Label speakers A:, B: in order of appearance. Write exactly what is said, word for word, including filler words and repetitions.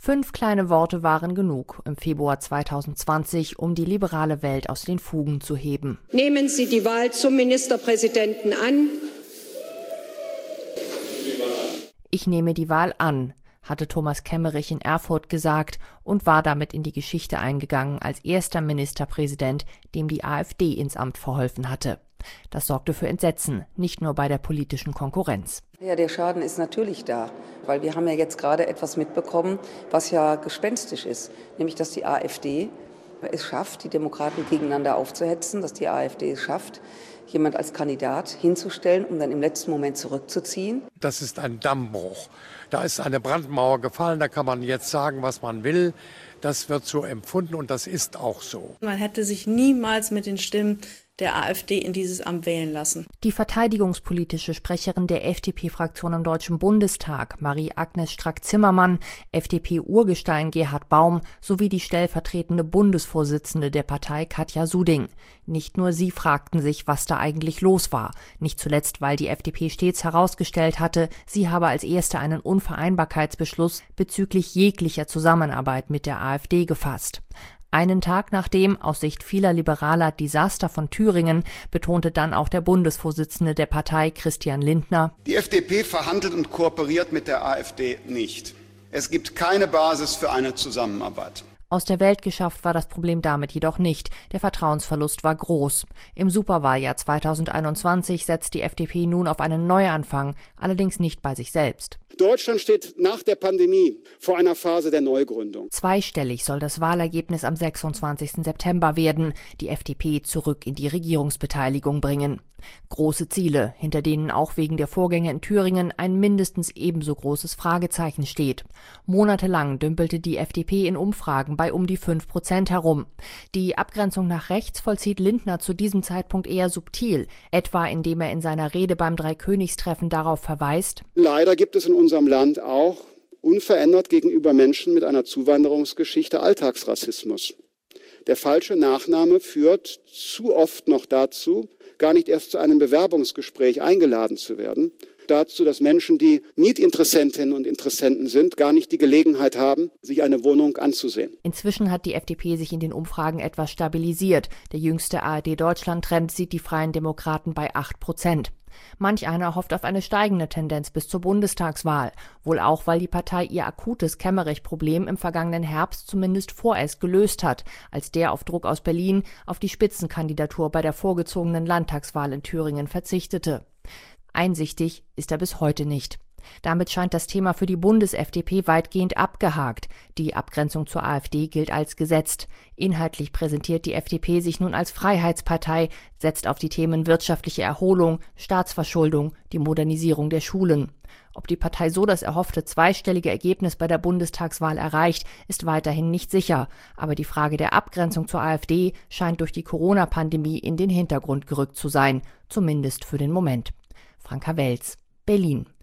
A: Fünf kleine Worte waren genug im Februar zweitausendzwanzig, um die liberale Welt aus den Fugen zu heben.
B: Nehmen Sie die Wahl zum Ministerpräsidenten an.
A: Ich nehme die Wahl an, hatte Thomas Kemmerich in Erfurt gesagt und war damit in die Geschichte eingegangen als erster Ministerpräsident, dem die AfD ins Amt verholfen hatte. Das sorgte für Entsetzen, nicht nur bei der politischen Konkurrenz.
C: Ja, der Schaden ist natürlich da, weil wir haben ja jetzt gerade etwas mitbekommen, was ja gespenstisch ist, nämlich dass die AfD es schafft, die Demokraten gegeneinander aufzuhetzen, dass die AfD es schafft, jemand als Kandidat hinzustellen, um dann im letzten Moment zurückzuziehen.
D: Das ist ein Dammbruch. Da ist eine Brandmauer gefallen, da kann man jetzt sagen, was man will. Das wird so empfunden und das ist auch so.
E: Man hätte sich niemals mit den Stimmen der AfD in dieses Amt wählen lassen.
A: Die verteidigungspolitische Sprecherin der F D P-Fraktion im Deutschen Bundestag, Marie-Agnes Strack-Zimmermann, F D P-Urgestein Gerhard Baum sowie die stellvertretende Bundesvorsitzende der Partei Katja Suding. Nicht nur sie fragten sich, was da eigentlich los war. Nicht zuletzt, weil die F D P stets herausgestellt hatte, sie habe als erste einen Unvereinbarkeitsbeschluss bezüglich jeglicher Zusammenarbeit mit der AfD gefasst. Einen Tag nach dem aus Sicht vieler Liberaler Desaster von Thüringen betonte dann auch der Bundesvorsitzende der Partei, Christian Lindner:
F: Die F D P verhandelt und kooperiert mit der AfD nicht. Es gibt keine Basis für eine Zusammenarbeit.
A: Aus der Welt geschafft war das Problem damit jedoch nicht. Der Vertrauensverlust war groß. Im Superwahljahr zweitausendeinundzwanzig setzt die F D P nun auf einen Neuanfang, allerdings nicht bei sich selbst.
G: Deutschland steht nach der Pandemie vor einer Phase der Neugründung.
A: Zweistellig soll das Wahlergebnis am sechsundzwanzigsten September werden, die F D P zurück in die Regierungsbeteiligung bringen. Große Ziele, hinter denen auch wegen der Vorgänge in Thüringen ein mindestens ebenso großes Fragezeichen steht. Monatelang dümpelte die F D P in Umfragen bei um die fünf Prozent herum. Die Abgrenzung nach rechts vollzieht Lindner zu diesem Zeitpunkt eher subtil, etwa indem er in seiner Rede beim Dreikönigstreffen darauf verweist:
G: Leider gibt es in unserem Land auch unverändert gegenüber Menschen mit einer Zuwanderungsgeschichte Alltagsrassismus. Der falsche Nachname führt zu oft noch dazu, gar nicht erst zu einem Bewerbungsgespräch eingeladen zu werden, dazu, dass Menschen, die Mietinteressentinnen und Interessenten sind, gar nicht die Gelegenheit haben, sich eine Wohnung anzusehen.
A: Inzwischen hat die F D P sich in den Umfragen etwas stabilisiert. Der jüngste A R D-Deutschland-Trend sieht die Freien Demokraten bei acht Prozent. Manch einer hofft auf eine steigende Tendenz bis zur Bundestagswahl, wohl auch, weil die Partei ihr akutes Kemmerich-Problem im vergangenen Herbst zumindest vorerst gelöst hat, als der auf Druck aus Berlin auf die Spitzenkandidatur bei der vorgezogenen Landtagswahl in Thüringen verzichtete. Einsichtig ist er bis heute nicht. Damit scheint das Thema für die Bundes-F D P weitgehend abgehakt. Die Abgrenzung zur AfD gilt als gesetzt. Inhaltlich präsentiert die F D P sich nun als Freiheitspartei, setzt auf die Themen wirtschaftliche Erholung, Staatsverschuldung, die Modernisierung der Schulen. Ob die Partei so das erhoffte zweistellige Ergebnis bei der Bundestagswahl erreicht, ist weiterhin nicht sicher. Aber die Frage der Abgrenzung zur AfD scheint durch die Corona-Pandemie in den Hintergrund gerückt zu sein, zumindest für den Moment. Franka Welz, Berlin.